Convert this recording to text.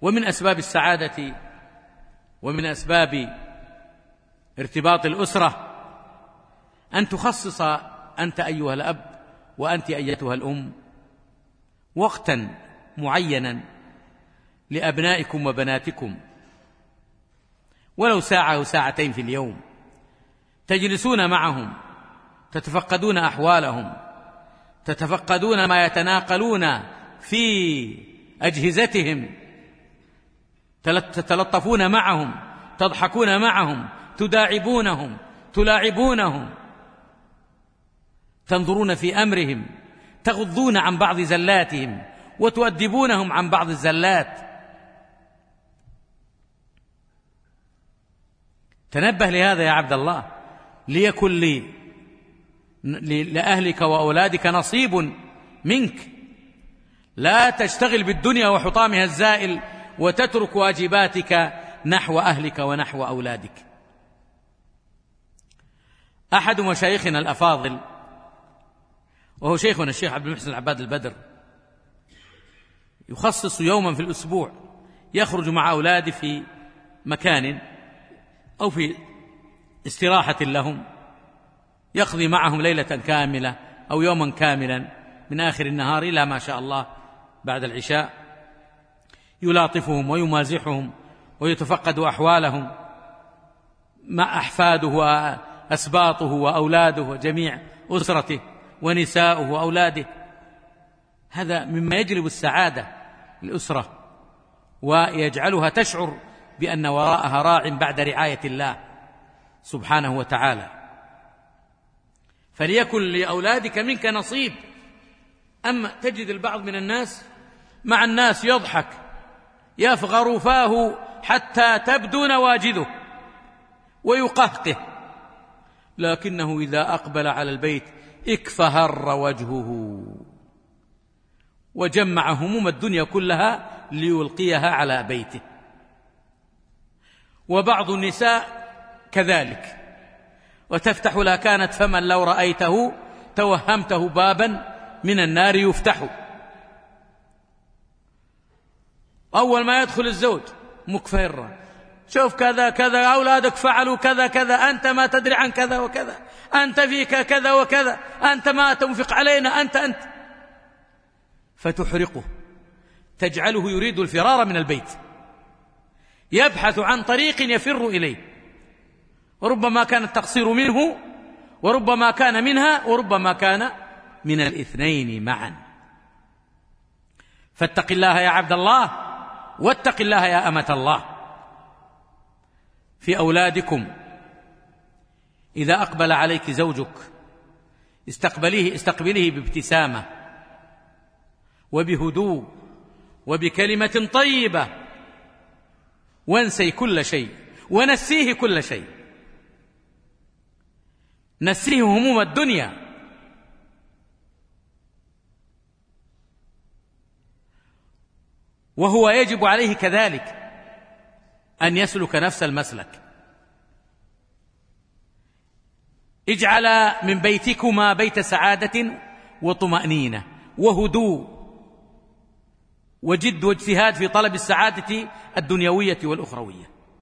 ومن أسباب السعادة ومن أسباب ارتباط الأسرة أن تخصص أنت أيها الأب وأنت أيتها الأم وقتا معينا لأبنائكم وبناتكم، ولو ساعة أو ساعتين في اليوم، تجلسون معهم، تتفقدون أحوالهم، تتفقدون ما يتناقلون في أجهزتهم، تتلطفون معهم، تضحكون معهم، تداعبونهم، تلاعبونهم، تنظرون في أمرهم، تغضون عن بعض زلاتهم وتؤدبونهم عن بعض الزلات. تنبه لهذا يا عبد الله، ليكن لأهلك وأولادك نصيب منك. لا تشتغل بالدنيا وحطامها الزائل وتترك واجباتك نحو أهلك ونحو أولادك. أحد مشايخنا الأفاضل وهو شيخنا الشيخ عبد المحسن العباد البدر يخصص يوما في الأسبوع يخرج مع أولاده في مكان أو في استراحة لهم، يقضي معهم ليلة كاملة أو يوما كاملا من آخر النهار إلى ما شاء الله بعد العشاء، يلاطفهم ويمازحهم ويتفقد أحوالهم مع أحفاده وأسباطه وأولاده وجميع أسرته ونساؤه وأولاده. هذا مما يجلب السعادة للأسرة ويجعلها تشعر بأن وراءها راع بعد رعاية الله سبحانه وتعالى. فليكن لأولادك منك نصيب. أما تجد البعض من الناس مع الناس يضحك يفغر فاه حتى تبدو نواجذه ويقهقه، لكنه إذا أقبل على البيت اكفهر وجهه وجمع هموم الدنيا كلها ليلقيها على بيته. وبعض النساء كذلك، وتفتح لا كانت فمن لو رأيته توهمته بابا من النار يفتح. أول ما يدخل الزوج مكفهرا، شوف كذا كذا، أولادك فعلوا كذا كذا، أنت ما تدري عن كذا وكذا، أنت فيك كذا وكذا، أنت ما تنفق علينا، أنت فتحرقه، تجعله يريد الفرار من البيت، يبحث عن طريق يفر إليه، وربما كان التقصير منه وربما كان منها وربما كان من الاثنين معا. فاتق الله يا عبد الله واتق الله يا أمة الله في أولادكم. إذا أقبل عليك زوجك استقبليه بابتسامة وبهدوء وبكلمة طيبة، وانسي كل شيء ونسيه كل شيء، نسيه هموم الدنيا. وهو يجب عليه كذلك أن يسلك نفس المسلك. اجعل من بيتكما بيت سعادة وطمأنينة وهدوء وجد واجتهاد في طلب السعادة الدنيوية والأخروية.